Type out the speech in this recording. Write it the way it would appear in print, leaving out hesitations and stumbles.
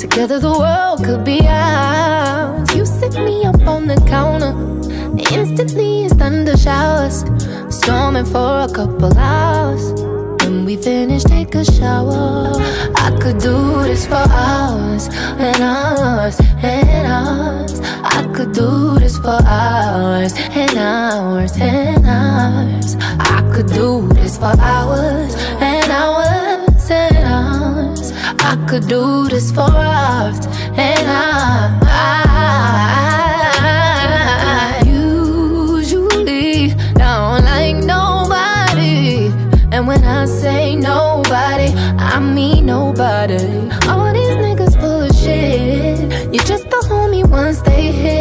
Together the world could be ours. You sit me up on the counter, instantly it's thunder showers, storming for a couple hours. When we finish, take a shower. I could do this for hours and hours and hours. I could do this for hours and hours and hours. I could do this for hours and hours and hours. I could do this for hours and hours. Usually don't like nobody, and when I say nobody, I mean nobody. All these niggas full of shit. You're just a homie once they hit.